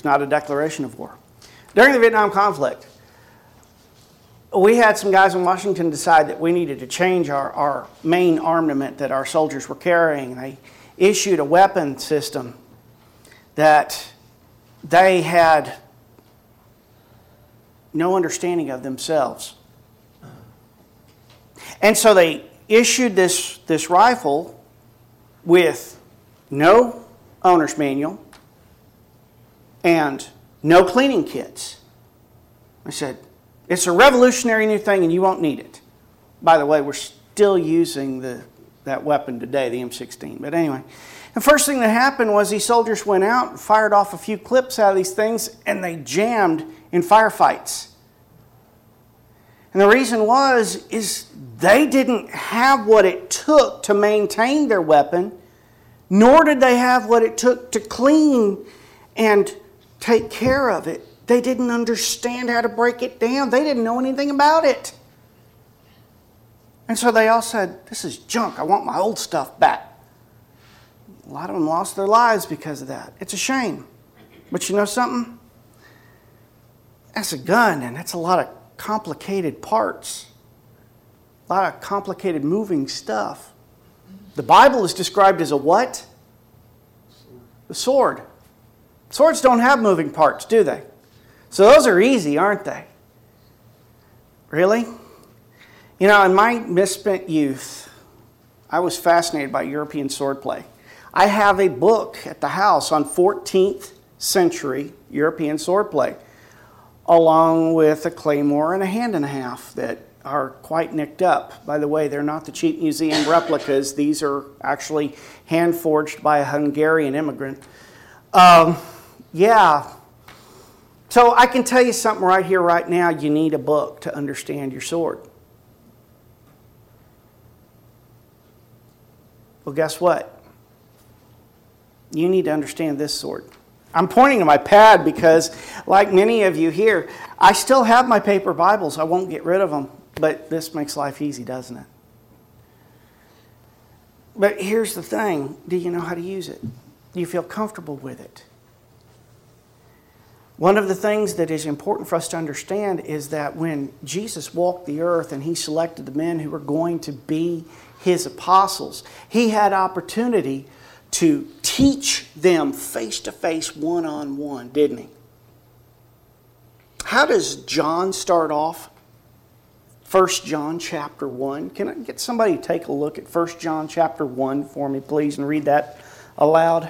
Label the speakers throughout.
Speaker 1: It's not a declaration of war. During the Vietnam conflict, we had some guys in Washington decide that we needed to change our main armament that our soldiers were carrying. They issued a weapon system that they had no understanding of themselves. And so they issued this rifle with no owner's manual and no cleaning kits. I said, it's a revolutionary new thing and you won't need it. By the way, we're still using that weapon today, the M16. But anyway, the first thing that happened was these soldiers went out and fired off a few clips out of these things and they jammed in firefights. And the reason is they didn't have what it took to maintain their weapon, nor did they have what it took to clean and take care of it. They didn't understand how to break it down. They didn't know anything about it. And so they all said, this is junk. I want my old stuff back. A lot of them lost their lives because of that. It's a shame. But you know something? That's a gun, and that's a lot of complicated parts. A lot of complicated moving stuff. The Bible is described as a what? A sword. Swords don't have moving parts, do they? So those are easy, aren't they? Really? You know, in my misspent youth, I was fascinated by European swordplay. I have a book at the house on 14th century European swordplay, along with a claymore and a hand and a half that are quite nicked up. By the way, they're not the cheap museum replicas. These are actually hand-forged by a Hungarian immigrant. Yeah. So I can tell you something right here, right now. You need a book to understand your sword. Well, guess what? You need to understand this sword. I'm pointing to my pad because, like many of you here, I still have my paper Bibles. I won't get rid of them. But this makes life easy, doesn't it? But here's the thing. Do you know how to use it? Do you feel comfortable with it? One of the things that is important for us to understand is that when Jesus walked the earth and He selected the men who were going to be His apostles, He had opportunity to teach them face-to-face, one-on-one, didn't He? How does John start off? 1 John chapter 1. Can I get somebody to take a look at 1 John chapter 1 for me, please, and read that aloud?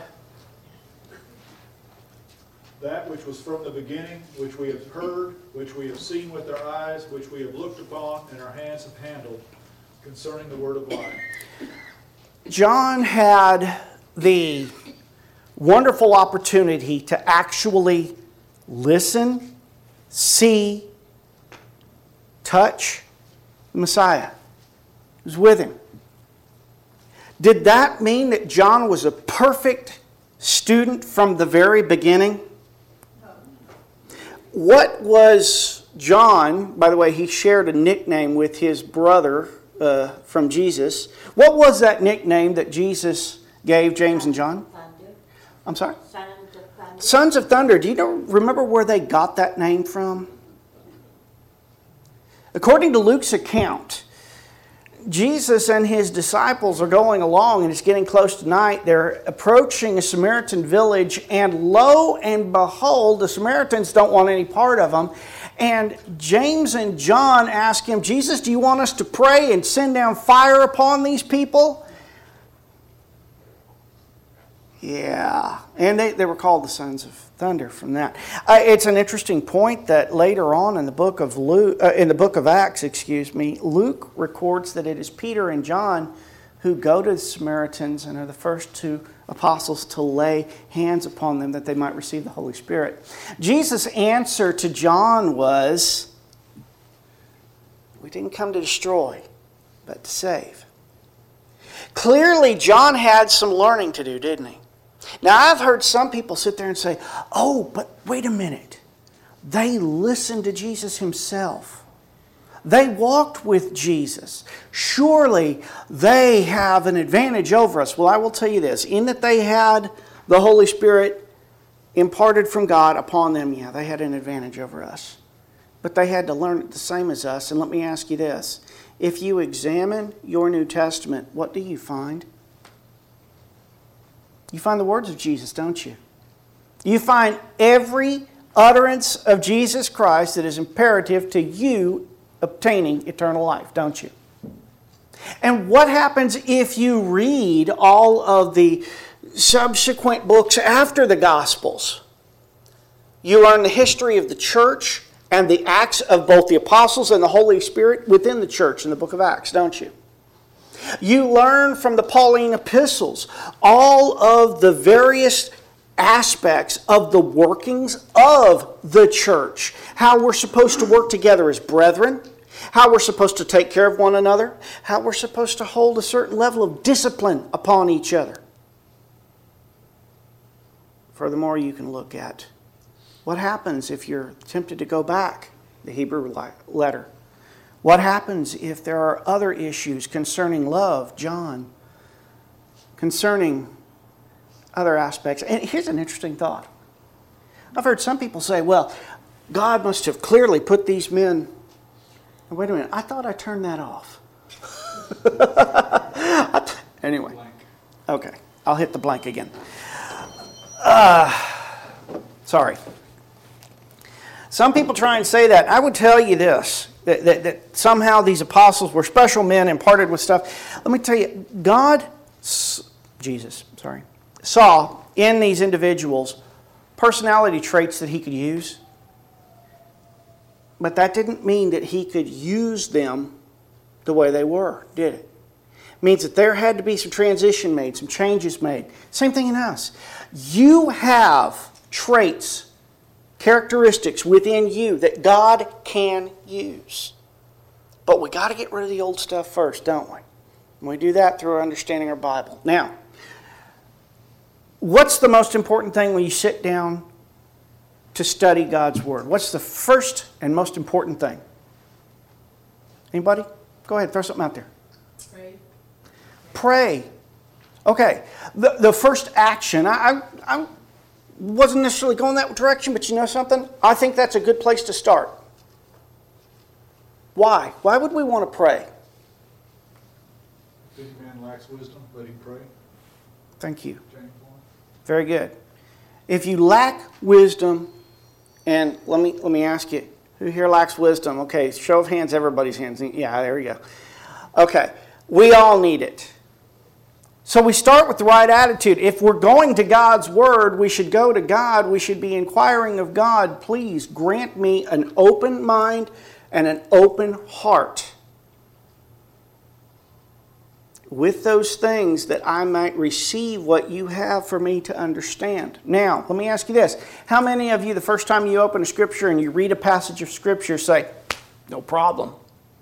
Speaker 2: That which was from the beginning, which we have heard, which we have seen with our eyes, which we have looked upon, and our hands have handled, concerning the word of life.
Speaker 1: John had the wonderful opportunity to actually listen, see, touch the Messiah. He was with Him. Did that mean that John was a perfect student from the very beginning? What was John, by the way, he shared a nickname with his brother from Jesus. What was that nickname that Jesus gave James and John?
Speaker 3: Thunder.
Speaker 1: I'm sorry?
Speaker 3: Sons of Thunder.
Speaker 1: Sons of Thunder. Do you remember where they got that name from? According to Luke's account, Jesus and His disciples are going along and it's getting close to night. They're approaching a Samaritan village and lo and behold, the Samaritans don't want any part of them. And James and John ask Him, Jesus, do you want us to pray and send down fire upon these people? Yeah. And they were called the Sons of Thunder from that. It's an interesting point that later on in the book of Acts, Luke records that it is Peter and John who go to the Samaritans and are the first two apostles to lay hands upon them that they might receive the Holy Spirit. Jesus' answer to John was, we didn't come to destroy, but to save. Clearly, John had some learning to do, didn't he? Now, I've heard some people sit there and say, oh, but wait a minute. They listened to Jesus Himself. They walked with Jesus. Surely they have an advantage over us. Well, I will tell you this. In that they had the Holy Spirit, imparted from God upon them, yeah, they had an advantage over us. But they had to learn it the same as us. And let me ask you this. If you examine your New Testament, what do you find? You find the words of Jesus, don't you? You find every utterance of Jesus Christ that is imperative to you obtaining eternal life, don't you? And what happens if you read all of the subsequent books after the Gospels? You learn the history of the church and the acts of both the apostles and the Holy Spirit within the church in the book of Acts, don't you? You learn from the Pauline epistles all of the various aspects of the workings of the church. How we're supposed to work together as brethren. How we're supposed to take care of one another. How we're supposed to hold a certain level of discipline upon each other. Furthermore, you can look at what happens if you're tempted to go back, the Hebrew letter. What happens if there are other issues concerning love, John, concerning other aspects. And here's an interesting thought. I've heard some people say, well, God must have clearly put these men... Wait a minute, I thought I turned that off. Anyway, okay, I'll hit the blank again. Sorry. Some people try and say that. I would tell you this, that somehow these apostles were special men imparted with stuff. Let me tell you, Jesus saw in these individuals personality traits that he could use. But that didn't mean that he could use them the way they were, did it? It means that there had to be some transition made, some changes made. Same thing in us. You have traits, characteristics within you that God can use. But we got to get rid of the old stuff first, don't we? And we do that through our understanding our Bible. Now, what's the most important thing when you sit down to study God's Word? What's the first and most important thing? Anybody? Go ahead, throw something out there.
Speaker 3: Pray.
Speaker 1: Pray. Okay. The first action, I wasn't necessarily going that direction, but you know something? I think that's a good place to start. Why? Why would we want to pray?
Speaker 2: If any man lacks wisdom, let him pray.
Speaker 1: Thank you.
Speaker 2: James 1.
Speaker 1: Very good. If you lack wisdom, and let me ask you, who here lacks wisdom? Okay, show of hands, everybody's hands. Yeah, there we go. Okay, we all need it. So we start with the right attitude. If we're going to God's Word, we should go to God. We should be inquiring of God, please grant me an open mind and an open heart with those things that I might receive what you have for me to understand. Now, let me ask you this. How many of you, the first time you open a Scripture and you read a passage of Scripture, say, no problem?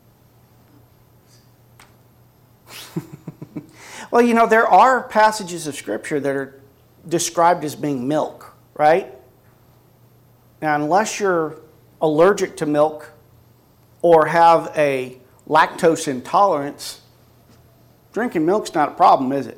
Speaker 1: Well, you know, there are passages of Scripture that are described as being milk, right? Now, unless you're allergic to milk or have a lactose intolerance, drinking milk's not a problem, is it?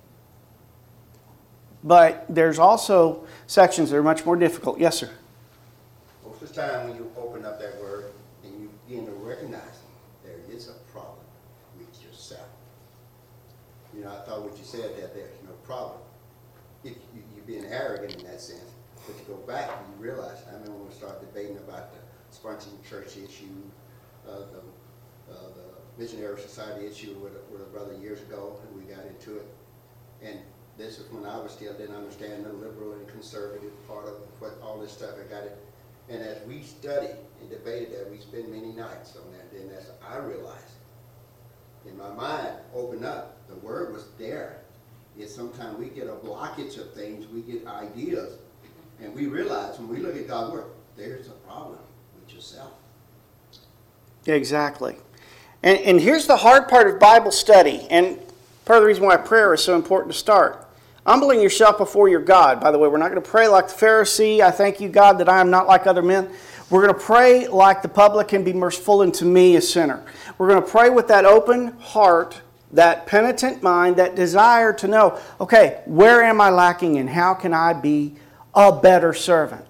Speaker 1: But there's also sections that are much more difficult. Yes, sir?
Speaker 4: Most of the time when you open up that word and you begin to recognize there is a problem with yourself. You know, I thought what you said that there's no problem. If you're being arrogant in that sense. But you go back and you realize, I remember when we started debating about the Sponson Church issue, the Missionary Society issue with a brother years ago, and we got into it. And this is when I was still didn't understand the liberal and conservative part of what all this stuff. I got it. And as we studied and debated that, we spent many nights on that. Then as I realized, in my mind, opened up, the word was there. Yet sometimes we get a blockage of things, we get ideas, and we realize when we look at God's word, there's a problem with yourself.
Speaker 1: Exactly. And here's the hard part of Bible study, and part of the reason why prayer is so important to start. Humbling yourself before your God. By the way, we're not going to pray like the Pharisee, I thank you, God, that I am not like other men. We're going to pray like the publican, be merciful unto me, a sinner. We're going to pray with that open heart, that penitent mind, that desire to know, okay, where am I lacking and how can I be a better servant.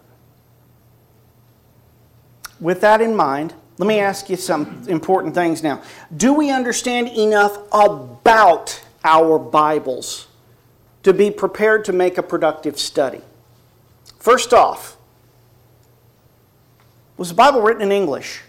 Speaker 1: With that in mind, let me ask you some important things now. Do we understand enough about our Bibles to be prepared to make a productive study? First off, was the Bible written in English?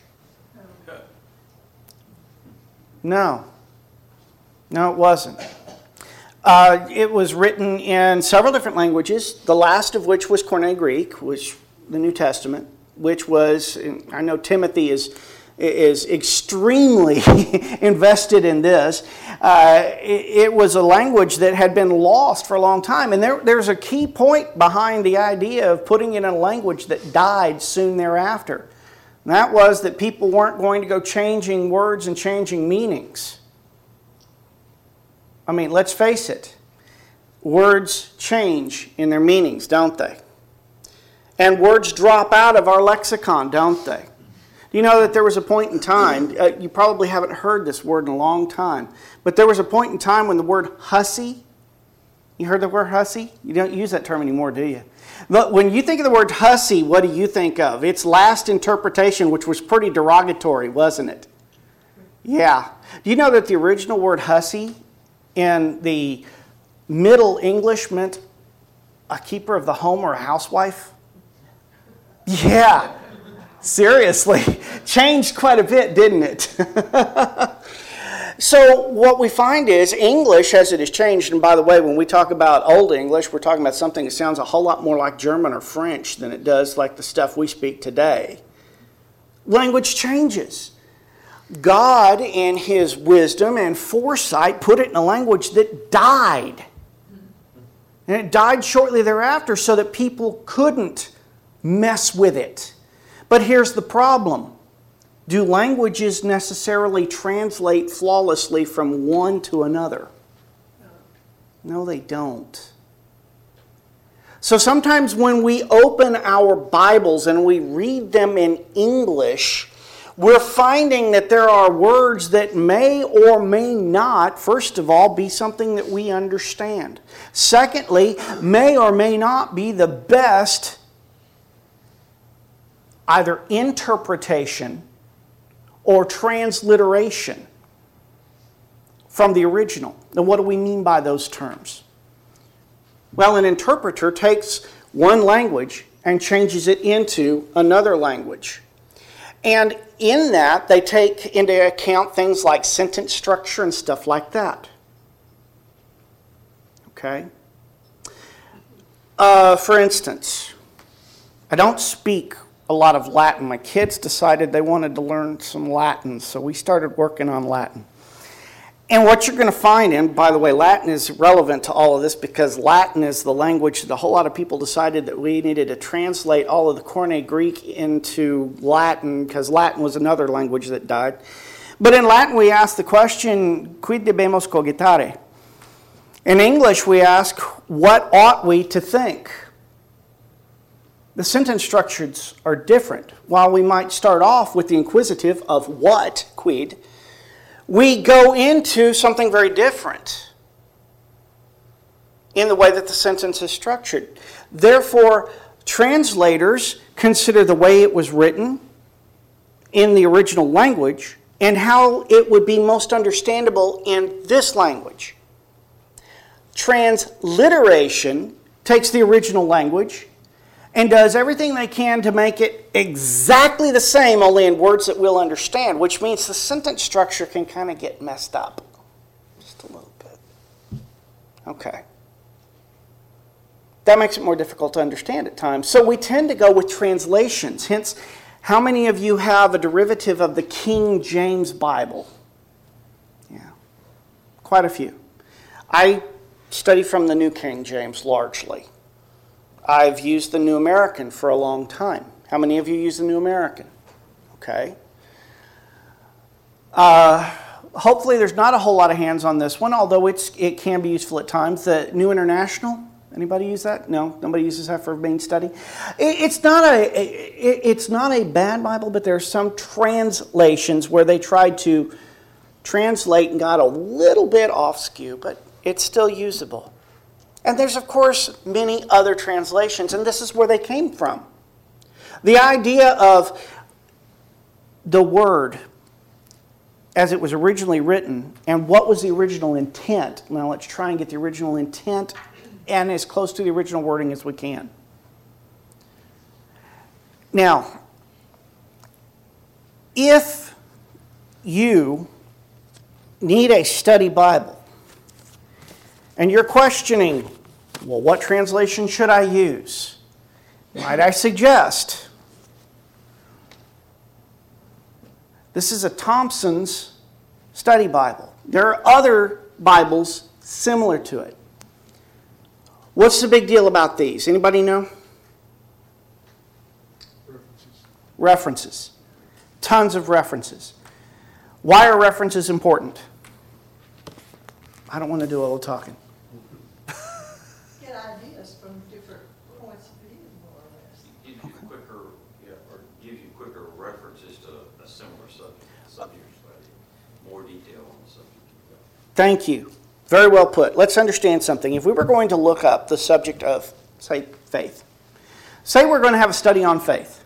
Speaker 1: No. No, it wasn't. It was written in several different languages, the last of which was Koine Greek, which the New Testament, which was, I know Timothy is extremely invested in this. It was a language that had been lost for a long time. And there's a key point behind the idea of putting it in a language that died soon thereafter. And that was that people weren't going to go changing words and changing meanings. I mean, let's face it. Words change in their meanings, don't they? And words drop out of our lexicon, don't they? Do you know that there was a point in time, you probably haven't heard this word in a long time, but there was a point in time when the word hussy, you heard the word hussy? You don't use that term anymore, do you? But when you think of the word hussy, what do you think of? Its last interpretation, which was pretty derogatory, wasn't it? Yeah. Do you know that the original word hussy in the Middle English meant a keeper of the home or a housewife? Yeah. Seriously. Changed quite a bit, didn't it? So what we find is English, as it has changed, and by the way, when we talk about Old English, we're talking about something that sounds a whole lot more like German or French than it does like the stuff we speak today. Language changes. God, in His wisdom and foresight, put it in a language that died. And it died shortly thereafter so that people couldn't mess with it. But here's the problem. Do languages necessarily translate flawlessly from one to another? No, they don't. So sometimes when we open our Bibles and we read them in English, we're finding that there are words that may or may not, first of all, be something that we understand. Secondly, may or may not be the best either interpretation or transliteration from the original. Now, what do we mean by those terms? Well, an interpreter takes one language and changes it into another language. And in that, they take into account things like sentence structure and stuff like that. Okay? For instance, I don't speak a lot of Latin. My kids decided they wanted to learn some Latin, so we started working on Latin. And what you're going to find, and by the way, Latin is relevant to all of this because Latin is the language that a whole lot of people decided that we needed to translate all of the Koine Greek into Latin because Latin was another language that died. But in Latin we ask the question, quid debemos cogitare? In English we ask, what ought we to think? The sentence structures are different. While we might start off with the inquisitive of what, quid, we go into something very different in the way that the sentence is structured. Therefore, translators consider the way it was written in the original language and how it would be most understandable in this language. Transliteration takes the original language and does everything they can to make it exactly the same, only in words that we'll understand, which means the sentence structure can kind of get messed up. Just a little bit. Okay. That makes it more difficult to understand at times. So we tend to go with translations. Hence, how many of you have a derivative of the King James Bible? Yeah. Quite a few. I study from the New King James largely. I've used the New American for a long time. How many of you use the New American? Okay. Hopefully there's not a whole lot of hands on this one, although it can be useful at times. The New International, anybody use that? No? Nobody uses that for main study? It's not a bad Bible, but there are some translations where they tried to translate and got a little bit off skew, but it's still usable. And there's, of course, many other translations, and this is where they came from. The idea of the word as it was originally written and what was the original intent. Now let's try and get the original intent and as close to the original wording as we can. Now, if you need a study Bible, and you're questioning, well, what translation should I use? Might I suggest, this is a Thompson's Study Bible. There are other Bibles similar to it. What's the big deal about these? Anybody know? References. Tons of references. Why are references important? I don't want to do all the talking.
Speaker 3: Get ideas from different points of view, more or less.
Speaker 5: Gives you quicker, or gives you quicker references to a similar subject study, more detail on the subject.
Speaker 1: Thank you. Very well put. Let's understand something. If we were going to look up the subject of, say, faith, say we're going to have a study on faith.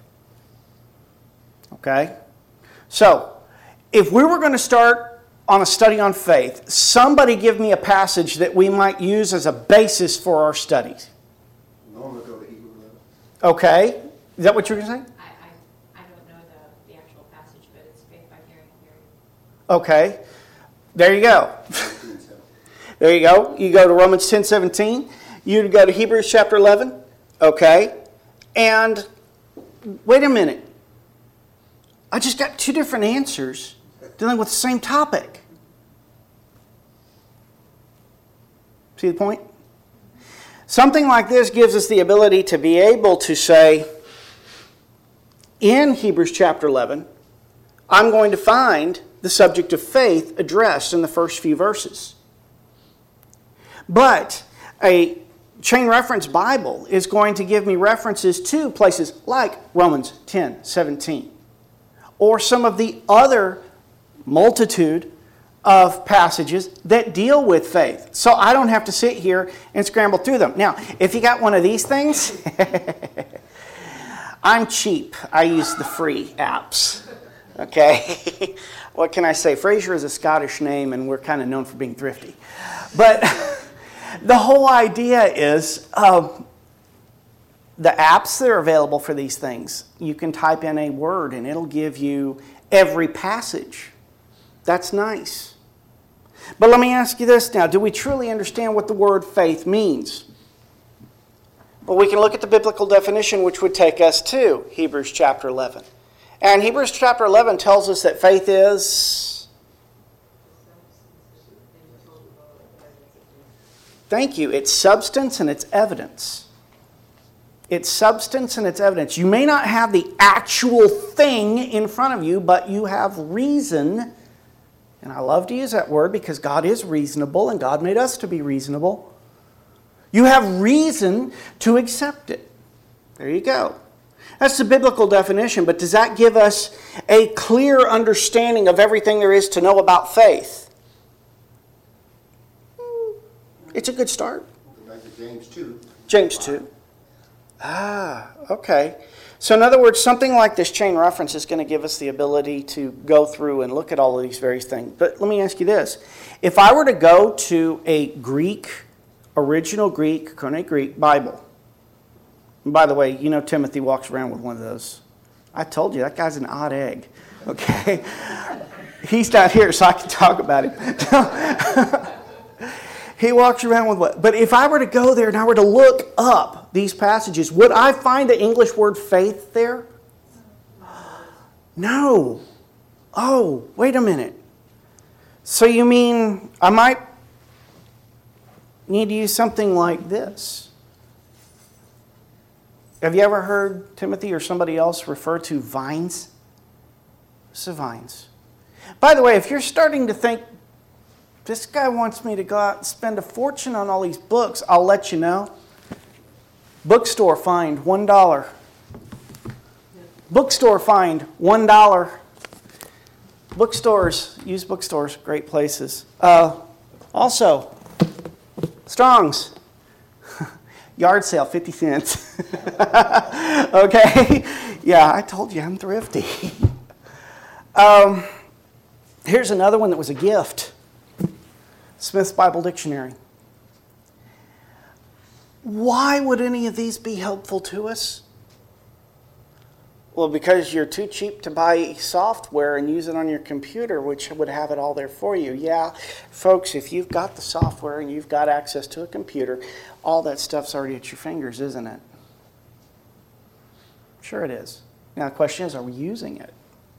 Speaker 1: Okay? So, if we were going to start on a study on faith, somebody give me a passage that we might use as a basis for our studies.
Speaker 4: Normally go to Hebrew 11.
Speaker 1: Okay? Is that what you were going to say?
Speaker 6: I don't know the actual passage, but it's faith by hearing and hearing.
Speaker 1: Okay. There you go. There you go. You go to Romans 10:17. You go to Hebrews chapter 11. Okay. And wait a minute. I just got two different answers dealing with the same topic. See the point? Something like this gives us the ability to be able to say, in Hebrews chapter 11, I'm going to find the subject of faith addressed in the first few verses. But a chain reference Bible is going to give me references to places like Romans 10:17, or some of the other multitude of passages that deal with faith. So I don't have to sit here and scramble through them. Now, if you got one of these things, I'm cheap. I use the free apps. Okay? What can I say? Fraser is a Scottish name, and we're kind of known for being thrifty. But the whole idea is the apps that are available for these things, you can type in a word, and it'll give you every passage. That's nice. But let me ask you this now. Do we truly understand what the word faith means? Well, we can look at the biblical definition, which would take us to Hebrews chapter 11. And Hebrews chapter 11 tells us that faith is... Thank you. It's substance and it's evidence. It's substance and it's evidence. You may not have the actual thing in front of you, but you have reason. And I love to use that word because God is reasonable and God made us to be reasonable. You have reason to accept it. There you go. That's the biblical definition, but does that give us a clear understanding of everything there is to know about faith? It's a good start.
Speaker 4: Back to James 2.
Speaker 1: James 2. Okay. So in other words, something like this chain reference is going to give us the ability to go through and look at all of these various things. But let me ask you this. If I were to go to a original Greek, Koine Greek Bible, and by the way, you know Timothy walks around with one of those. I told you, that guy's an odd egg. Okay? He's not here, so I can talk about him. He walks around with what? But if I were to go there and I were to look up these passages, would I find the English word faith there? No. Oh, wait a minute. So you mean I might need to use something like this? Have you ever heard Timothy or somebody else refer to vines? This is vines. By the way, if you're starting to think, this guy wants me to go out and spend a fortune on all these books, I'll let you know. Bookstore find $1. Bookstore find $1. Bookstores, used bookstores, great places. Also, Strong's, Yard sale, 50 cents. Okay? Yeah, I told you I'm thrifty. Here's another one that was a gift. Smith's Bible Dictionary. Why would any of these be helpful to us? Well, because you're too cheap to buy software and use it on your computer, which would have it all there for you. Yeah, folks, if you've got the software and you've got access to a computer, all that stuff's already at your fingers, isn't it? Sure it is. Now the question is, are we using it?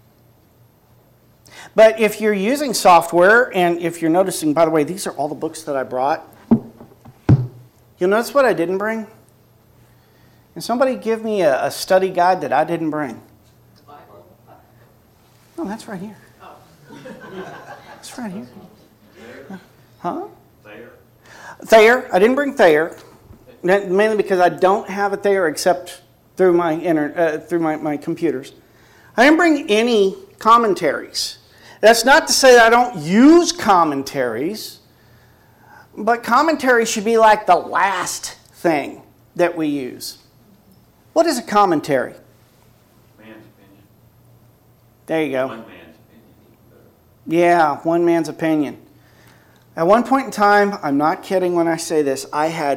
Speaker 1: But if you're using software, and if you're noticing, by the way, these are all the books that I brought. You'll notice what I didn't bring? Can somebody give me a study guide that I didn't bring?
Speaker 6: Bible.
Speaker 1: Oh, that's right here. It's right here. Huh? Thayer. I didn't bring Thayer, mainly because I don't have a Thayer except through my computers. I didn't bring any commentaries. That's not to say that I don't use commentaries, but commentaries should be like the last thing that we use. What is a commentary?
Speaker 5: Man's opinion.
Speaker 1: There you go.
Speaker 5: One man's opinion.
Speaker 1: Yeah, one man's opinion. At one point in time, I'm not kidding when I say this, I had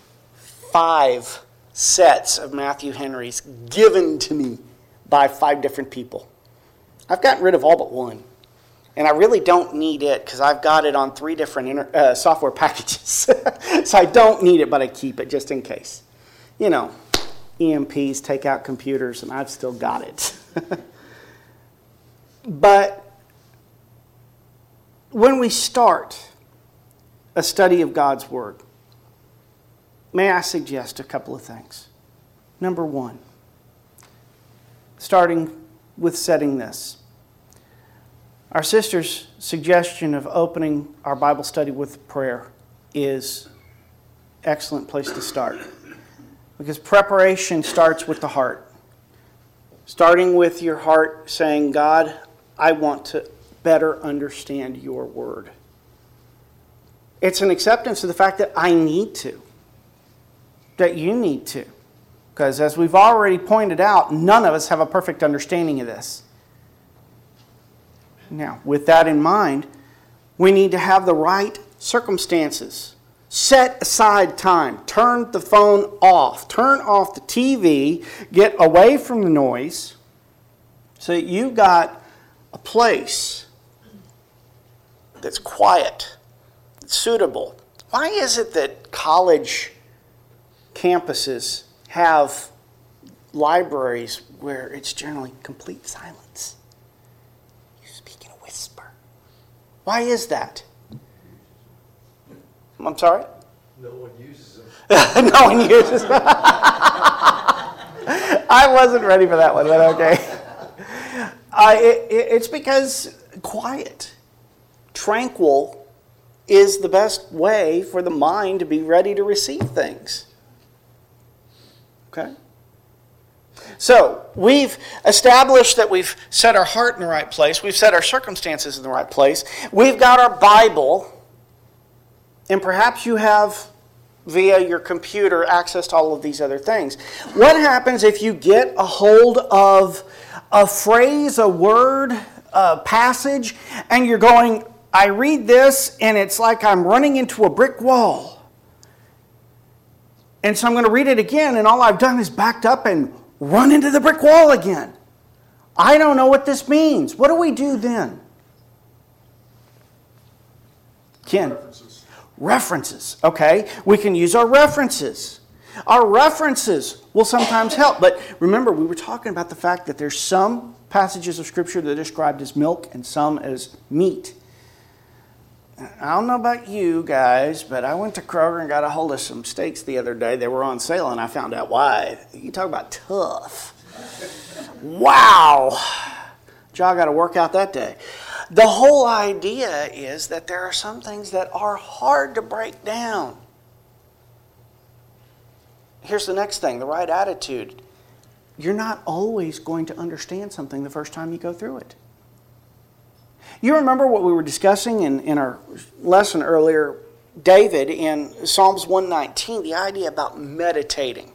Speaker 1: 5 sets of Matthew Henry's given to me by 5 different people. I've gotten rid of all but one. And I really don't need it because I've got it on 3 different software packages. So I don't need it, but I keep it just in case. You know, EMPs take out computers, and I've still got it. But when we start a study of God's Word, may I suggest a couple of things. Number 1, starting with setting this. Our sister's suggestion of opening our Bible study with prayer is an excellent place to start. Because preparation starts with the heart. Starting with your heart saying, God, I want to better understand your word. It's an acceptance of the fact that I need to. That you need to. Because as we've already pointed out, none of us have a perfect understanding of this. Now, with that in mind, we need to have the right circumstances. Set aside time. Turn the phone off. Turn off the TV. Get away from the noise so that you've got a place that's quiet, that's suitable. Why is it that college campuses have libraries where it's generally complete silence? You speak in a whisper. Why is that? I'm sorry?
Speaker 7: No one uses them.
Speaker 1: No one uses them. I wasn't ready for that one, but okay. It's because quiet, tranquil is the best way for the mind to be ready to receive things. Okay? So, we've established that we've set our heart in the right place. We've set our circumstances in the right place. We've got our Bible. And perhaps you have, via your computer, access to all of these other things. What happens if you get a hold of a phrase, a word, a passage, and you're going, I read this, and it's like I'm running into a brick wall. And so I'm going to read it again, and all I've done is backed up and run into the brick wall again. I don't know what this means. What do we do then? Ken? References, okay? We can use our references. Our references will sometimes help. But remember, we were talking about the fact that there's some passages of Scripture that are described as milk and some as meat. I don't know about you guys, but I went to Kroger and got a hold of some steaks the other day. They were on sale, and I found out why. You talk about tough. Wow! Jaw got to work out that day. The whole idea is that there are some things that are hard to break down. Here's the next thing, the right attitude. You're not always going to understand something the first time you go through it. You remember what we were discussing in our lesson earlier David in Psalms 119, the idea about meditating.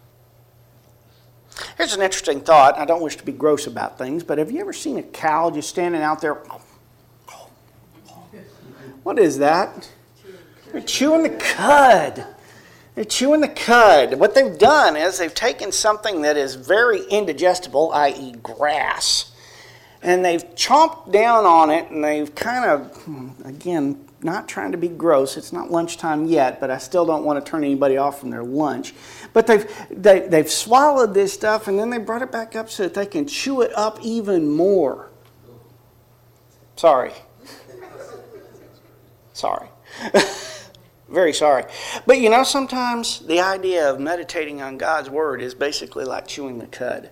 Speaker 1: Here's an interesting thought. I don't wish to be gross about things, but have you ever seen a cow just standing out there? What is that? They're chewing the cud. They're chewing the cud. What they've done is they've taken something that is very indigestible, i.e. grass, and they've chomped down on it, and they've kind of, again, not trying to be gross. It's not lunchtime yet, but I still don't want to turn anybody off from their lunch. But they've swallowed this stuff, and then they brought it back up so that they can chew it up even more. Sorry. Sorry. Very sorry. But you know, sometimes the idea of meditating on God's Word is basically like chewing the cud.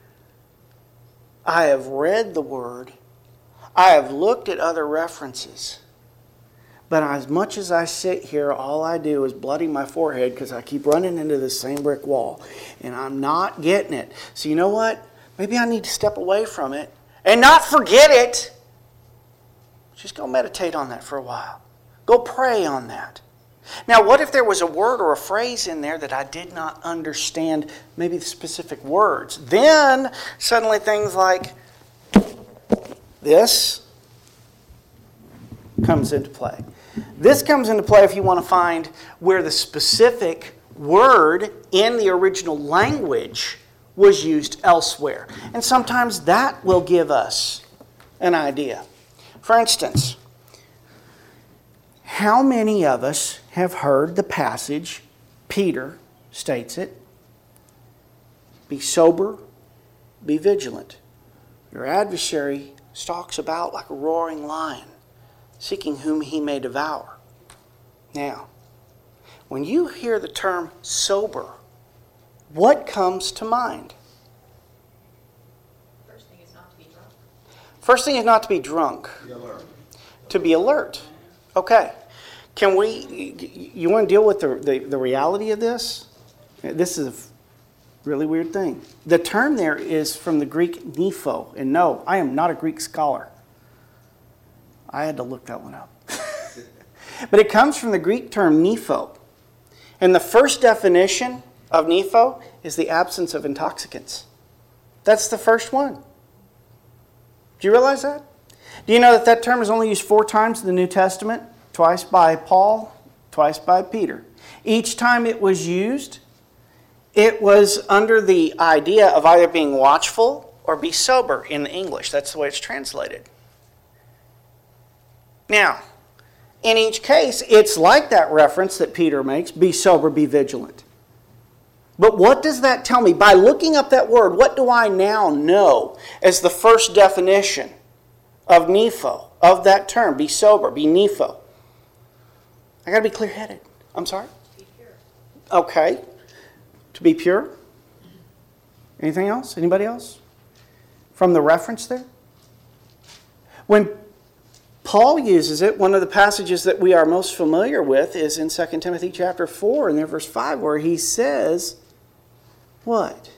Speaker 1: I have read the Word. I have looked at other references. But as much as I sit here, all I do is bloody my forehead because I keep running into the same brick wall. And I'm not getting it. So you know what? Maybe I need to step away from it and not forget it. Just go meditate on that for a while. Go pray on that. Now, what if there was a word or a phrase in there that I did not understand, maybe the specific words? Then, suddenly things like this comes into play. This comes into play if you want to find where the specific word in the original language was used elsewhere. And sometimes that will give us an idea. For instance, how many of us have heard the passage, Peter states it, be sober, be vigilant. Your adversary stalks about like a roaring lion, seeking whom he may devour. Now, when you hear the term sober, what comes to mind?
Speaker 6: First thing is not to be drunk.
Speaker 1: First thing is not to be drunk.
Speaker 4: Be alert.
Speaker 1: To be alert. Okay. You want to deal with the reality of this? This is a really weird thing. The term there is from the Greek nepho. And no, I am not a Greek scholar. I had to look that one up. But it comes from the Greek term nepho. And the first definition of nepho is the absence of intoxicants. That's the first one. Do you realize that? Do you know that that term is only used 4 times in the New Testament? Twice by Paul, twice by Peter. Each time it was used, it was under the idea of either being watchful or be sober in the English. That's the way it's translated. Now, in each case, it's like that reference that Peter makes, be sober, be vigilant. But what does that tell me? By looking up that word, what do I now know as the first definition of nepho, of that term, be sober, be nepho? I got to be clear-headed. I'm sorry?
Speaker 6: Be pure.
Speaker 1: Okay. To be pure? Anything else? Anybody else? From the reference there? When Paul uses it, one of the passages that we are most familiar with is in 2 Timothy chapter 4 and there verse 5 where he says, what?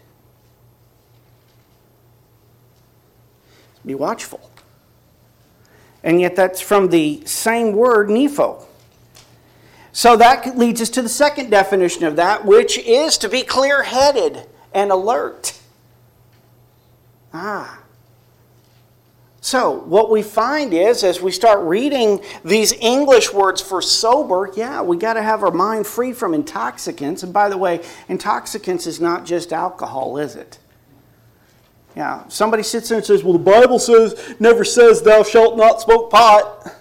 Speaker 1: Be watchful. And yet that's from the same word, nepho. So that leads us to the second definition of that, which is to be clear-headed and alert. So what we find is, as we start reading these English words for sober, we got to have our mind free from intoxicants. And by the way, intoxicants is not just alcohol, is it? Yeah, somebody sits there and says, well, the Bible never says thou shalt not smoke pot.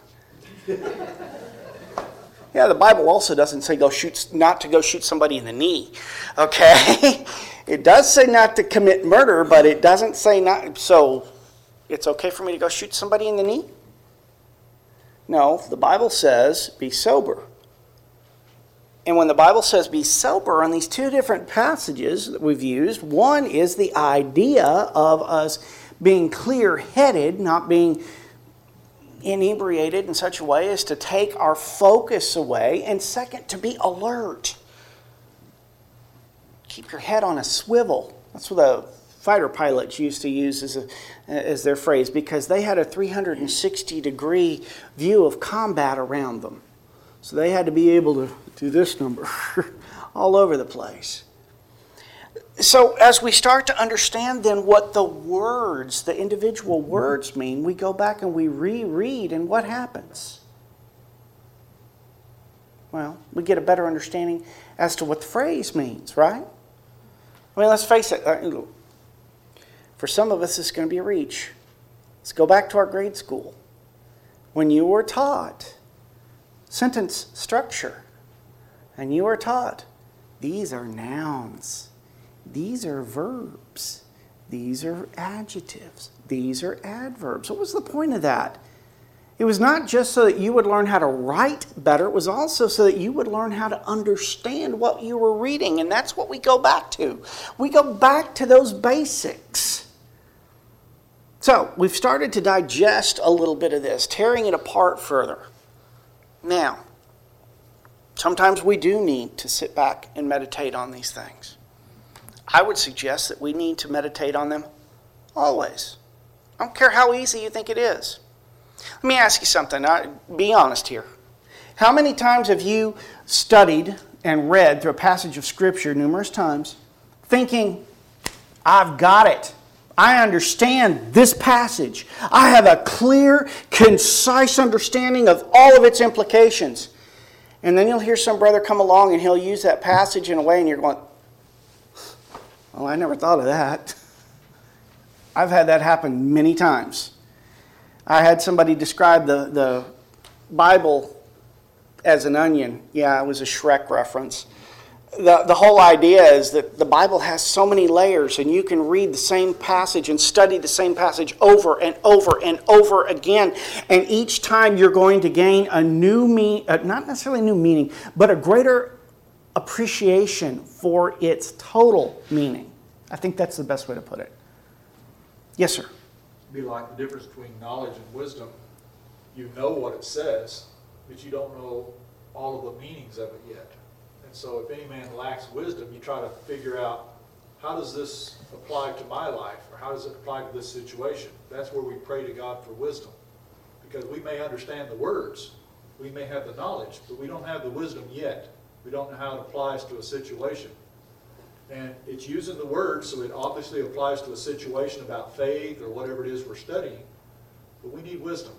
Speaker 1: Yeah, the Bible also doesn't say not to go shoot somebody in the knee. Okay? It does say not to commit murder, but it doesn't say not. So it's okay for me to go shoot somebody in the knee? No, the Bible says be sober. And when the Bible says be sober on these 2 different passages that we've used, one is the idea of us being clear-headed, not being inebriated in such a way as to take our focus away, and second, to be alert. Keep your head on a swivel. That's what the fighter pilots used to use as their phrase, because they had a 360-degree view of combat around them. So they had to be able to do this number all over the place. So as we start to understand then what the words, the individual words mean, we go back and we reread, and what happens? Well, we get a better understanding as to what the phrase means, right? I mean, let's face it. For some of us, it's going to be a reach. Let's go back to our grade school. When you were taught sentence structure, and you were taught these are nouns, these are verbs, these are adjectives, these are adverbs. What was the point of that? It was not just so that you would learn how to write better, it was also so that you would learn how to understand what you were reading, and that's what we go back to. We go back to those basics. So, we've started to digest a little bit of this, tearing it apart further. Now, sometimes we do need to sit back and meditate on these things. I would suggest that we need to meditate on them always. I don't care how easy you think it is. Let me ask you something. Be honest here. How many times have you studied and read through a passage of Scripture numerous times, thinking, I've got it. I understand this passage. I have a clear, concise understanding of all of its implications. And then you'll hear some brother come along and he'll use that passage in a way and you're going, oh, I never thought of that. I've had that happen many times. I had somebody describe the Bible as an onion. Yeah, it was a Shrek reference. The whole idea is that the Bible has so many layers, and you can read the same passage and study the same passage over and over and over again. And each time you're going to gain a new meaning, not necessarily a new meaning, but a greater appreciation for its total meaning. I think that's the best way to put it. Yes, sir.
Speaker 2: Be like the difference between knowledge and wisdom. You know what it says, but you don't know all of the meanings of it yet. And so if any man lacks wisdom, you try to figure out, how does this apply to my life? Or how does it apply to this situation? That's where we pray to God for wisdom. Because we may understand the words, we may have the knowledge, but we don't have the wisdom yet. We don't know how it applies to a situation. And it's using the words, so it obviously applies to a situation about faith or whatever it is we're studying. But we need wisdom.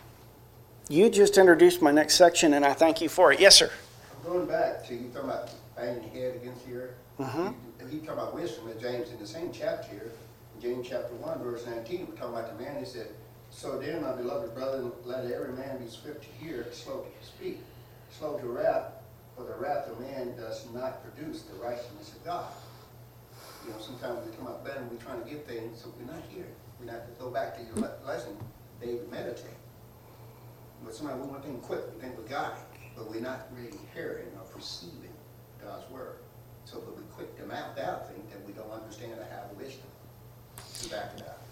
Speaker 1: You just introduced my next section, and I thank you for it. Yes, sir.
Speaker 4: Going back to, you talking about banging your head against the earth. He talking about wisdom in James in the same chapter here, in James chapter 1, verse 19, we're talking about the man. He said, so then, my beloved brethren, let every man be swift to hear, slow to speak, slow to wrath, for the wrath of man does not produce the righteousness of God. You know, sometimes we come up better and we're trying to get things, so we're not hearing. We're not to go back to your lesson, David, meditate. But sometimes we want things quick, we think we got it. But we're not really hearing or perceiving God's word. So that we quick to mouth out things that we don't understand or have wisdom to back it up.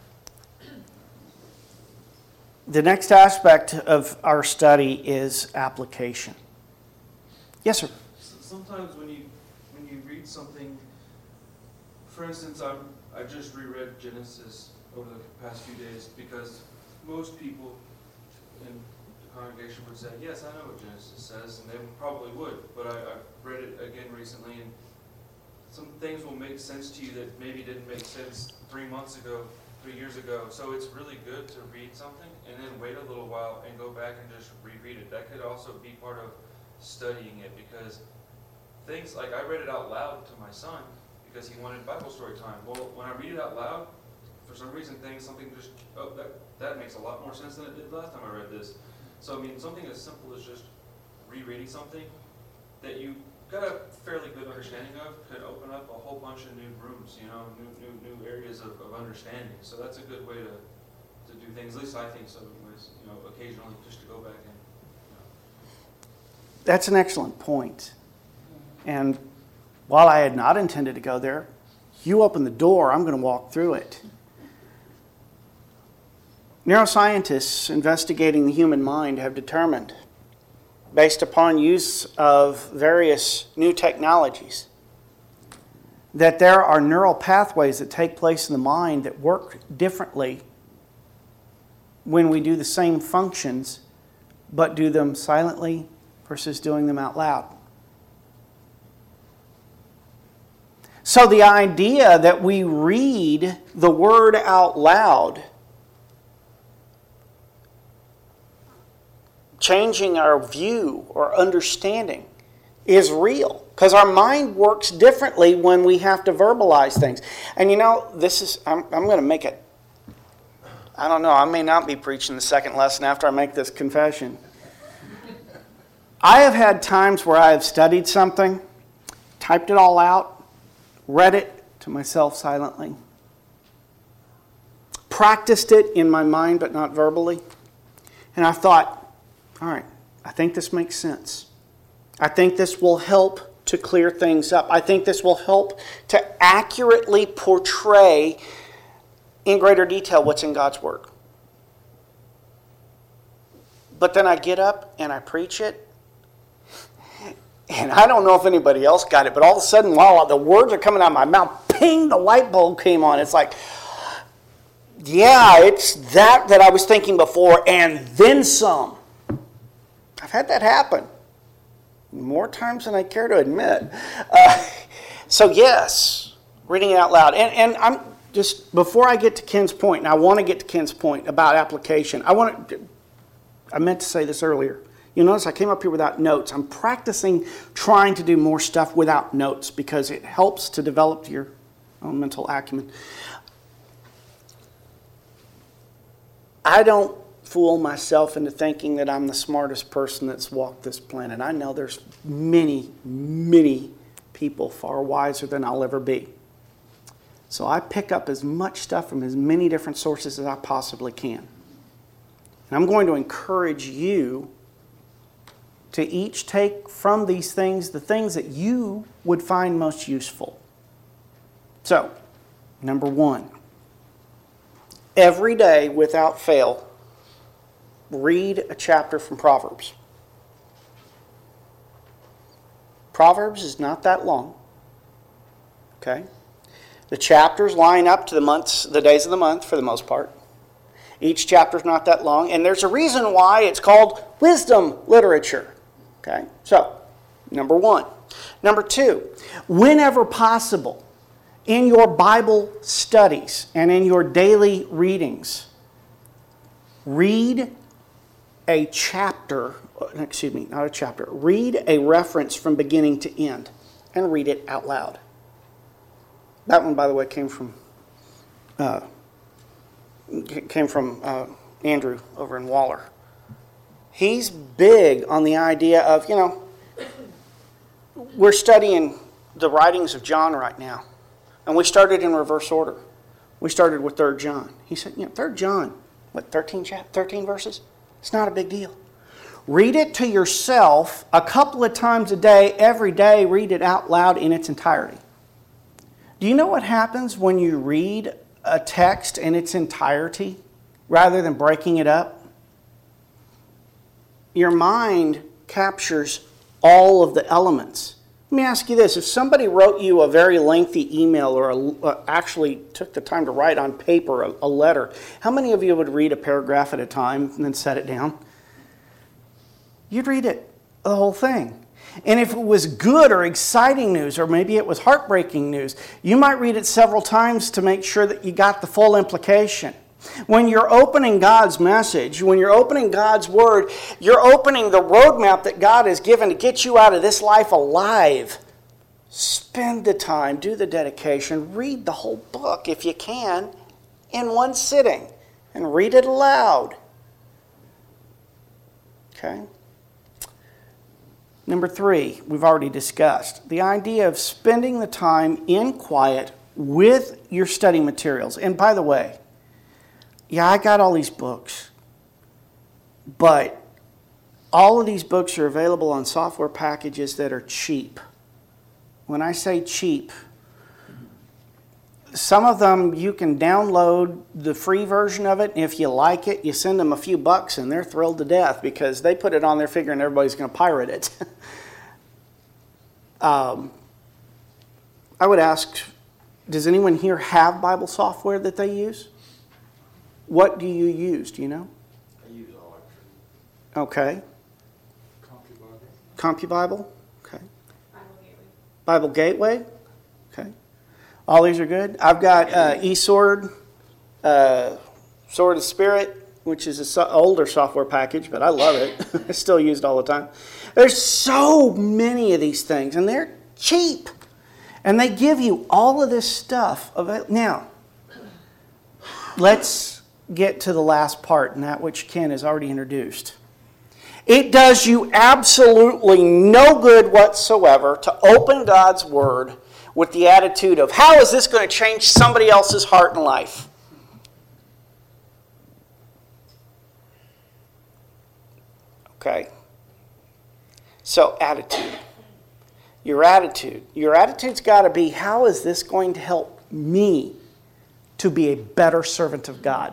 Speaker 1: The next aspect of our study is application. Yes, sir.
Speaker 8: Sometimes when you read something, for instance, I just reread Genesis over the past few days because most people in congregation would say, yes, I know what Genesis says, and they probably would, but I read it again recently, and some things will make sense to you that maybe didn't make sense 3 months ago, 3 years ago. So it's really good to read something and then wait a little while and go back and just reread it. That could also be part of studying it, because things like, I read it out loud to my son because he wanted Bible story time. Well, when I read it out loud, for some reason something just, oh, that makes a lot more sense than it did last time I read this. So, I mean, something as simple as just rereading something that you got a fairly good understanding of could open up a whole bunch of new rooms, you know, new areas of understanding. So that's a good way to do things. At least I think so, anyways, you know, occasionally just to go back and, you know.
Speaker 1: That's an excellent point. And while I had not intended to go there, you open the door, I'm going to walk through it. Neuroscientists investigating the human mind have determined, based upon use of various new technologies, that there are neural pathways that take place in the mind that work differently when we do the same functions, but do them silently, versus doing them out loud. So the idea that we read the Word out loud, changing our view or understanding, is real. Because our mind works differently when we have to verbalize things. And you know, I'm going to make it, I don't know, I may not be preaching the second lesson after I make this confession. I have had times where I have studied something, typed it all out, read it to myself silently, practiced it in my mind but not verbally, and I thought, all right, I think this makes sense. I think this will help to clear things up. I think this will help to accurately portray in greater detail what's in God's Word. But then I get up and I preach it, and I don't know if anybody else got it, but all of a sudden, while the words are coming out of my mouth, ping, the light bulb came on. It's like, yeah, it's that I was thinking before, and then some. I've had that happen more times than I care to admit. So yes, reading it out loud. And I'm just, before I get to Ken's point, and I want to get to Ken's point about application, I meant to say this earlier. You notice I came up here without notes. I'm practicing trying to do more stuff without notes because it helps to develop your own mental acumen. I don't fool myself into thinking that I'm the smartest person that's walked this planet. I know there's many, many people far wiser than I'll ever be. So I pick up as much stuff from as many different sources as I possibly can. And I'm going to encourage you to each take from these things the things that you would find most useful. So, number one, every day without fail, read a chapter from Proverbs. Proverbs is not that long. Okay? The chapters line up to the days of the month for the most part. Each chapter is not that long, and there's a reason why it's called wisdom literature. Okay? So, number one. Number two, whenever possible, in your Bible studies and in your daily readings, read a chapter, not a chapter, read a reference from beginning to end and read it out loud. That one, by the way, came from Andrew over in Waller. He's big on the idea of, we're studying the writings of John right now. And we started in reverse order. We started with 3 John. He said, 3 John, 13 verses? It's not a big deal. Read it to yourself a couple of times a day, every day. Read it out loud in its entirety. Do you know what happens when you read a text in its entirety rather than breaking it up? Your mind captures all of the elements. Let me ask you this. If somebody wrote you a very lengthy email or actually took the time to write on paper a letter, how many of you would read a paragraph at a time and then set it down? You'd read it, the whole thing. And if it was good or exciting news, or maybe it was heartbreaking news, you might read it several times to make sure that you got the full implication. When you're opening God's message, when you're opening God's Word, you're opening the roadmap that God has given to get you out of this life alive. Spend the time, do the dedication, read the whole book if you can in one sitting and read it aloud. Okay? Number 3, we've already discussed. The idea of spending the time in quiet with your study materials. And by the way, yeah, I got all these books, but all of these books are available on software packages that are cheap. When I say cheap, some of them you can download the free version of it, and if you like it, you send them a few bucks and they're thrilled to death because they put it on there figuring everybody's going to pirate it. I would ask, does anyone here have Bible software that they use? What do you use? Do you know?
Speaker 5: I use all
Speaker 1: Okay. CompuBible? Okay.
Speaker 6: Bible Gateway.
Speaker 1: Bible Gateway? Okay. All these are good. I've got eSword, Sword of the Spirit, which is an older software package, but I love it. I still use it all the time. There's so many of these things, and they're cheap. And they give you all of this stuff. Now, let's get to the last part, and that which Ken has already introduced. It does you absolutely no good whatsoever to open God's Word with the attitude of, how is this going to change somebody else's heart and life? Okay. So, attitude. Your attitude. Your attitude's got to be, how is this going to help me to be a better servant of God?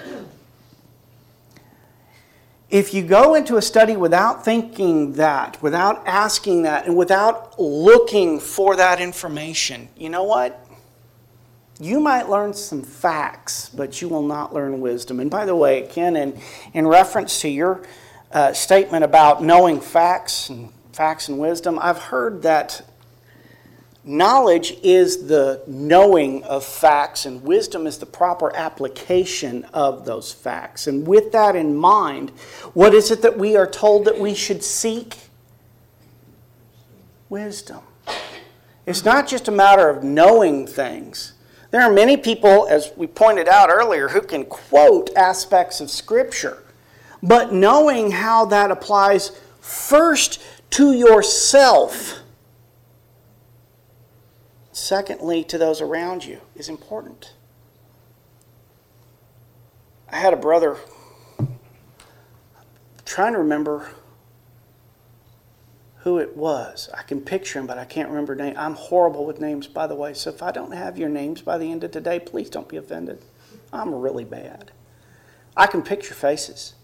Speaker 1: If you go into a study without thinking that, without asking that, and without looking for that information, you know what? You might learn some facts, but you will not learn wisdom. And by the way, Ken, in reference to your statement about knowing facts and wisdom, I've heard that knowledge is the knowing of facts and wisdom is the proper application of those facts. And with that in mind, what is it that we are told that we should seek? Wisdom. It's not just a matter of knowing things. There are many people, as we pointed out earlier, who can quote aspects of Scripture. But knowing how that applies first to yourself, secondly to those around you, is important. I had a brother, I'm trying to remember who it was. I can picture him, but I can't remember name. I'm horrible with names, by the way, so if I don't have your names by the end of today, please don't be offended. I'm really bad. I can picture faces.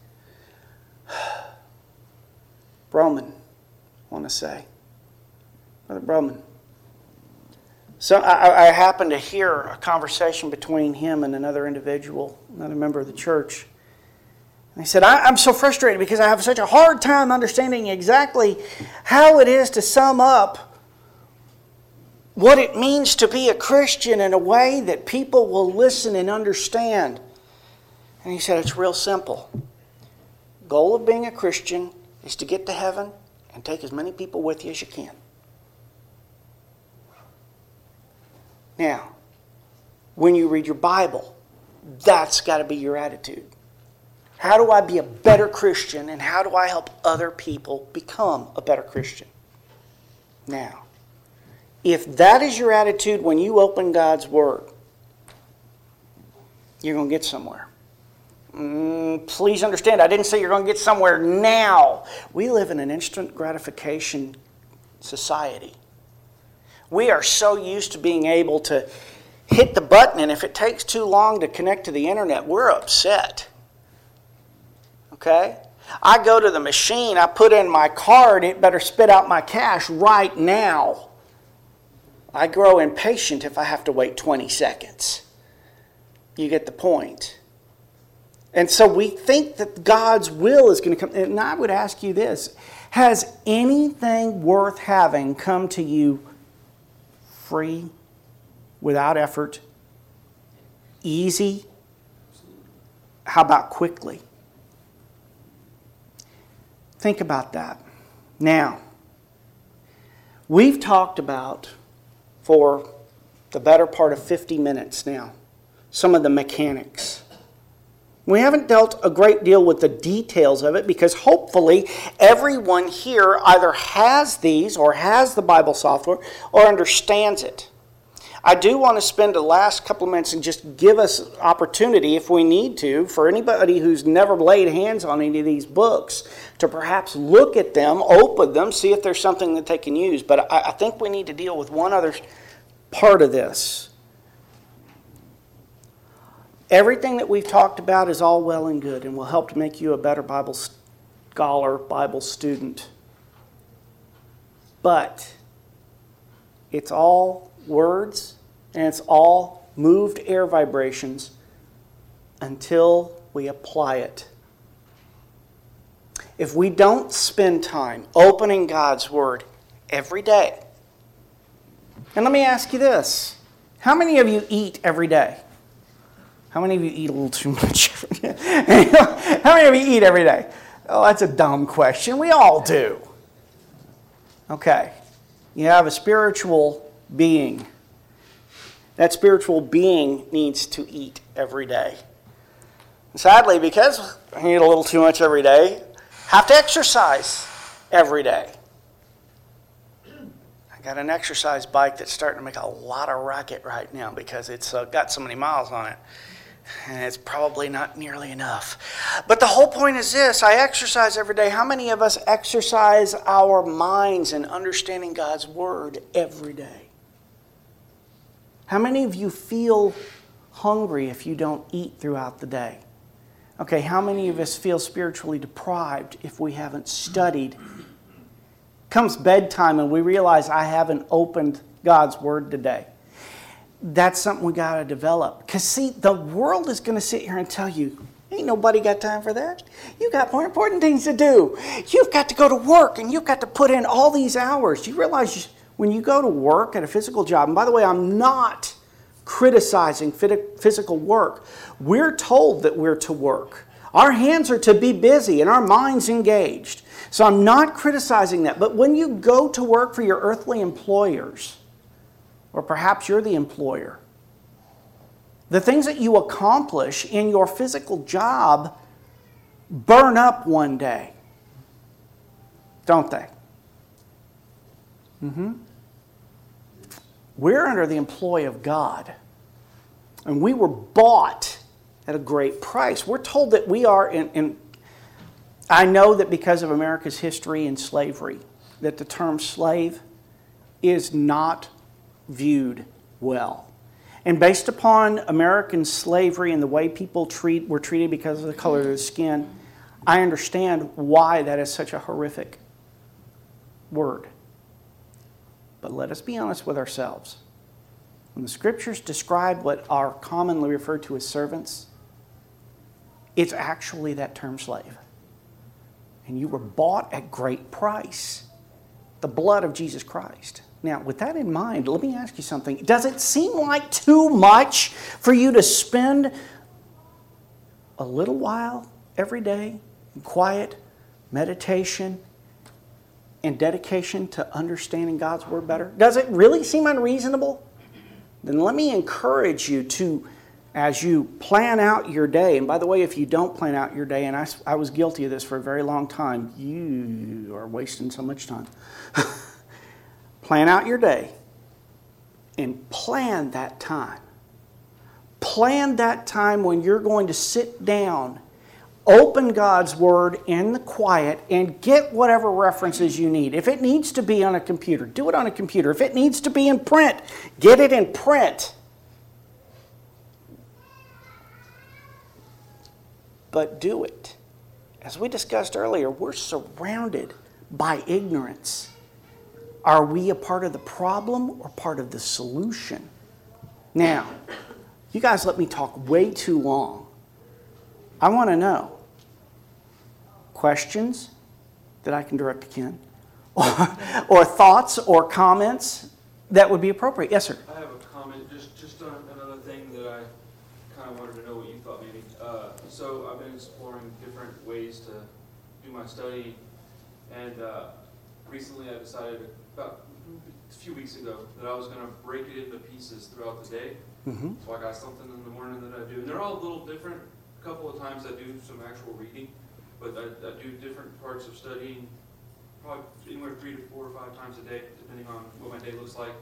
Speaker 1: Broman, I want to say. Brother Broman. So I happened to hear a conversation between him and another individual, another member of the church. And he said, I'm so frustrated because I have such a hard time understanding exactly how it is to sum up what it means to be a Christian in a way that people will listen and understand. And he said, it's real simple. Goal of being a Christian is to get to heaven and take as many people with you as you can. Now, when you read your Bible, that's got to be your attitude. How do I be a better Christian, and how do I help other people become a better Christian? Now, if that is your attitude when you open God's Word, you're going to get somewhere. Please understand, I didn't say you're going to get somewhere now. We live in an instant gratification society. We are so used to being able to hit the button, and if it takes too long to connect to the internet, we're upset. Okay? I go to the machine, I put in my card, it better spit out my cash right now. I grow impatient if I have to wait 20 seconds. You get the point. And so we think that God's will is going to come. And I would ask you this. Has anything worth having come to you free, without effort, easy? How about quickly? Think about that. Now, we've talked about, for the better part of 50 minutes now, some of the mechanics. We haven't dealt a great deal with the details of it because hopefully everyone here either has these or has the Bible software or understands it. I do want to spend the last couple of minutes and just give us opportunity, if we need to, for anybody who's never laid hands on any of these books to perhaps look at them, open them, see if there's something that they can use. But I think we need to deal with one other part of this. Everything that we've talked about is all well and good and will help to make you a better Bible scholar, Bible student. But it's all words and it's all moved air vibrations until we apply it. if we don't spend time opening God's Word every day. And let me ask you this. How many of you eat every day? How many of you eat a little too much? How many of you eat every day? Oh, that's a dumb question. We all do. Okay. You have a spiritual being. That spiritual being needs to eat every day. Sadly, because I eat a little too much every day, have to exercise every day. I got an exercise bike that's starting to make a lot of racket right now because it's got so many miles on it. And it's probably not nearly enough. But the whole point is this. I exercise every day. How many of us exercise our minds in understanding God's Word every day? How many of you feel hungry if you don't eat throughout the day? Okay, how many of us feel spiritually deprived if we haven't studied? Comes bedtime and we realize I haven't opened God's Word today. That's something we got to develop. Because see, the world is going to sit here and tell you, ain't nobody got time for that. You got more important things to do. You've got to go to work and you've got to put in all these hours. You realize when you go to work at a physical job, and by the way, I'm not criticizing physical work. We're told that we're to work. Our hands are to be busy and our minds engaged. So I'm not criticizing that. But when you go to work for your earthly employers, or perhaps you're the employer, the things that you accomplish in your physical job burn up one day, don't they? We're under the employ of God, and we were bought at a great price. We're told that we are in I know that because of America's history in slavery, that the term slave is not viewed well. And based upon American slavery and the way people were treated because of the color of their skin, I understand why that is such a horrific word. But let us be honest with ourselves. When the Scriptures describe what are commonly referred to as servants, it's actually that term slave. And you were bought at great price, the blood of Jesus Christ. Now, with that in mind, let me ask you something. Does it seem like too much for you to spend a little while every day in quiet meditation and dedication to understanding God's Word better? Does it really seem unreasonable? Then let me encourage you to, as you plan out your day, and by the way, if you don't plan out your day, and I was guilty of this for a very long time, you are wasting so much time. Plan out your day and plan that time. Plan that time when you're going to sit down, open God's Word in the quiet, and get whatever references you need. If it needs to be on a computer, do it on a computer. If it needs to be in print, get it in print. But do it. As we discussed earlier, we're surrounded by ignorance. Are we a part of the problem or part of the solution? Now, you guys let me talk way too long. I want to know questions that I can direct to Ken, or thoughts or comments that would be appropriate. Yes, sir.
Speaker 8: I have a comment, just on another thing that I kind of wanted to know what you thought maybe. So I've been exploring different ways to do my study, and recently I decided about a few weeks ago that I was going to break it into pieces throughout the day. So I got something in the morning that I do, and they're all a little different. A couple of times I do some actual reading, but I do different parts of studying, probably anywhere 3 to 4 or 5 times a day, depending on what my day looks like.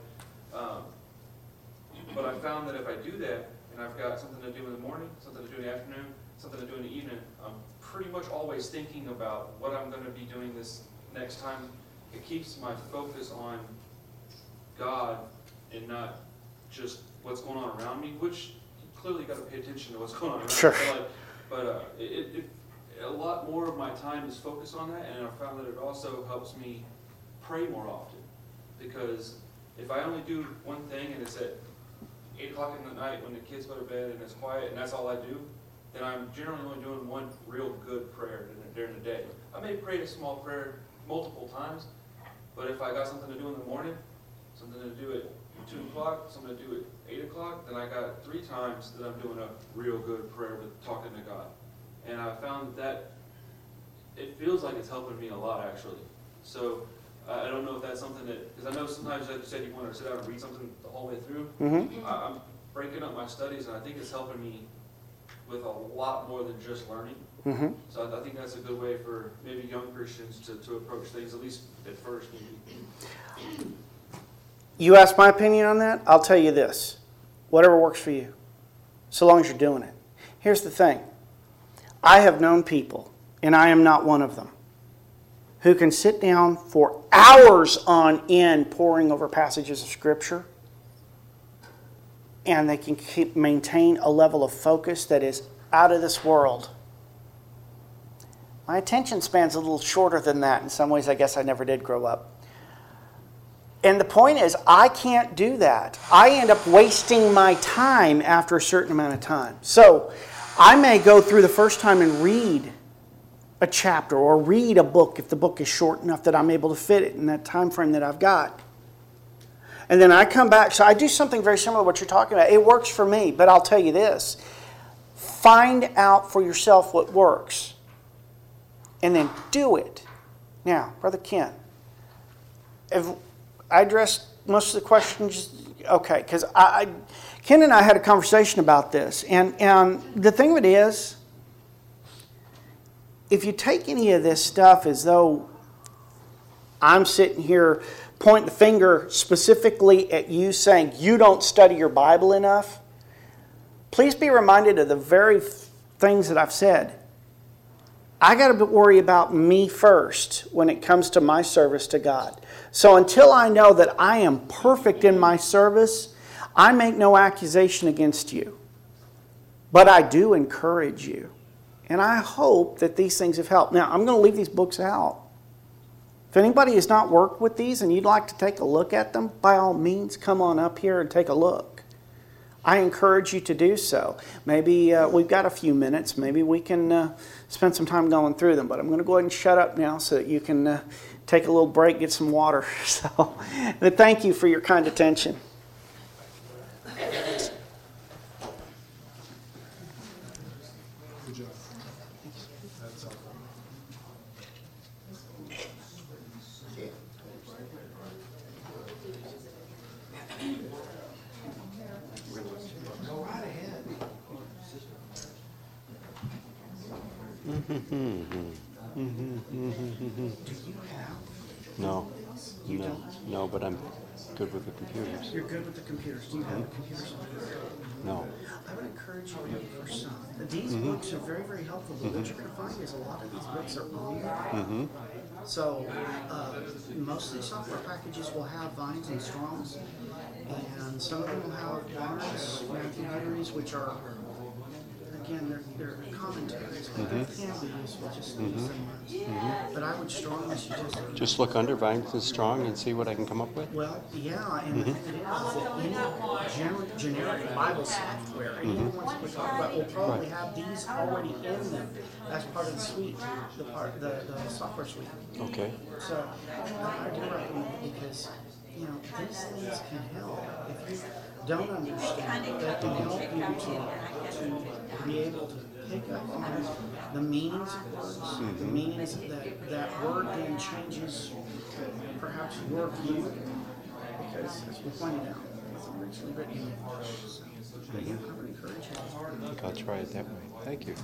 Speaker 8: But I found that if I do that, and I've got something to do in the morning, something to do in the afternoon, something to do in the evening, I'm pretty much always thinking about what I'm going to be doing this next time. It keeps my focus on God and not just what's going on around me, which you clearly got to pay attention to what's going on around
Speaker 1: Sure.
Speaker 8: me. But a lot more of my time is focused on that, and I found that it also helps me pray more often. Because if I only do one thing and it's at 8 o'clock in the night when the kids go to bed and it's quiet and that's all I do, then I'm generally only doing one real good prayer during the day. I may pray a small prayer multiple times, but if I got something to do in the morning, something to do at 2 o'clock, something to do at 8 o'clock, then I got 3 times that I'm doing a real good prayer with talking to God. And I found that it feels like it's helping me a lot, actually. So I don't know if that's something that, because I know sometimes, like you said, you want to sit down and read something the whole way through. I'm breaking up my studies, and I think it's helping me with a lot more than just learning. So I think that's a good way for maybe young Christians to approach things, at least at first maybe.
Speaker 1: You asked my opinion on that? I'll tell you this. Whatever works for you, so long as you're doing it. Here's the thing. I have known people, and I am not one of them, who can sit down for hours on end poring over passages of Scripture, and they can maintain a level of focus that is out of this world. My attention span's a little shorter than that. In some ways, I guess I never did grow up. And the point is, I can't do that. I end up wasting my time after a certain amount of time. So, I may go through the first time and read a chapter or read a book if the book is short enough that I'm able to fit it in that time frame that I've got. And then I come back. So I do something very similar to what you're talking about. It works for me, but I'll tell you this. Find out for yourself what works. And then do it. Now, Brother Ken, have I addressed most of the questions? Okay, because Ken and I had a conversation about this. And the thing of it is, if you take any of this stuff as though I'm sitting here pointing the finger specifically at you saying you don't study your Bible enough, please be reminded of the very things that I've said. I got to worry about me first when it comes to my service to God. So until I know that I am perfect in my service, I make no accusation against you. But I do encourage you. And I hope that these things have helped. Now, I'm going to leave these books out. If anybody has not worked with these and you'd like to take a look at them, by all means, come on up here and take a look. I encourage you to do so. Maybe we've got a few minutes. Maybe we can spend some time going through them. But I'm going to go ahead and shut up now so that you can take a little break, get some water. So, but thank you for your kind attention.
Speaker 2: Good job. That's all.
Speaker 7: Go right ahead.
Speaker 9: No, no, but I'm good with the computers.
Speaker 1: You're good with the computers. Do you have a computer software?
Speaker 9: No.
Speaker 1: I would encourage you to look for some. These books are very, very helpful. But what you're going to find is a lot of these books are owned. So most of these software packages will have Vines and Strongs, and some of them will have Barnes, Matthew Henry's, which are, again, they're commentaries, but they can be useful just to use them once. But I would strongly suggest that
Speaker 9: Just look under Vines and Strong and see what I can come up with?
Speaker 1: well, yeah, and the thing it is that any generic Bible software, any of the ones that we talk about, will probably have these already in them as part of the suite, the software suite.
Speaker 9: Okay.
Speaker 1: So I do recommend it because, you know, these things can help. If you don't understand, they can help you to be able to pick up on the meanings of words, the meanings that word then changes perhaps your view, because as we pointed out, it's originally written in English. But yeah, I would encourage you.
Speaker 9: I think I'll try it that way. Thank you.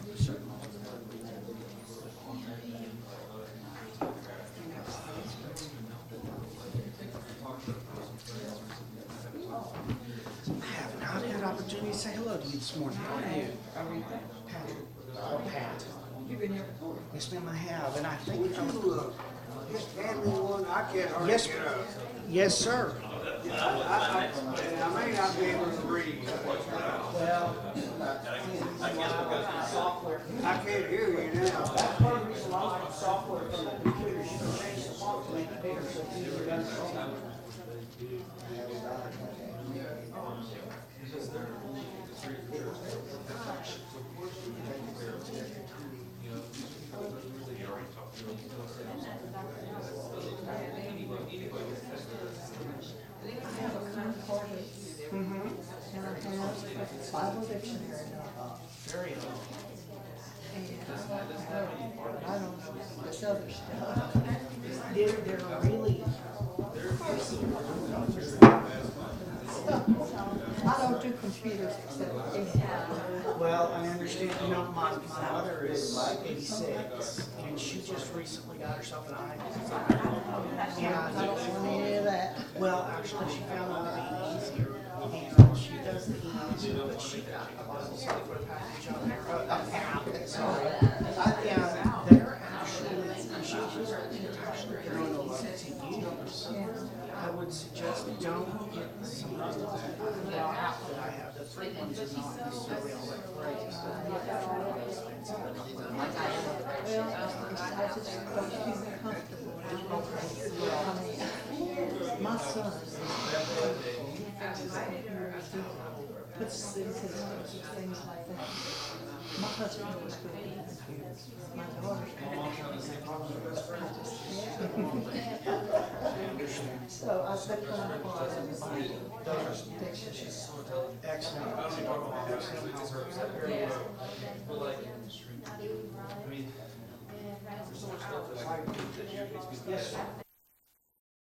Speaker 1: I have not had an opportunity to say hello to you this morning. How are you? Pat. Oh, Pat.
Speaker 3: You've been here before.
Speaker 1: Yes, ma'am, I have, and I think
Speaker 10: Just hand me one, I can't hardly
Speaker 1: yes,
Speaker 10: get up.
Speaker 1: yes, sir.
Speaker 10: I may not be able to read.
Speaker 1: Well,
Speaker 10: I can't hear you now.
Speaker 1: that's part of the reason why I like software from the computer. You can change the font to make it bigger, so it's easier to understand.
Speaker 3: Bible dictionary.
Speaker 7: Very old.
Speaker 3: I don't know this other stuff.
Speaker 7: They're really,
Speaker 3: I don't do computers except email.
Speaker 7: well, I understand, you know, my mother is 86, and she just recently got herself an iPad.
Speaker 3: I don't want any of that.
Speaker 7: Well, actually, she found it to be easier, and she does the emails, but she got a Bible software package on there, app, sorry. And they're actually, she's actually very easy to use. I would suggest don't get some of the app that I have, the free ones are not necessarily all that great.
Speaker 3: Well, I just don't feel comfortable. I mean, my son puts things in things like that. My husband was good at computers. My daughter's so I put them on the Bible dictionary.
Speaker 7: Excellent.
Speaker 8: I mean, there's so much stuff that I can do that you, it's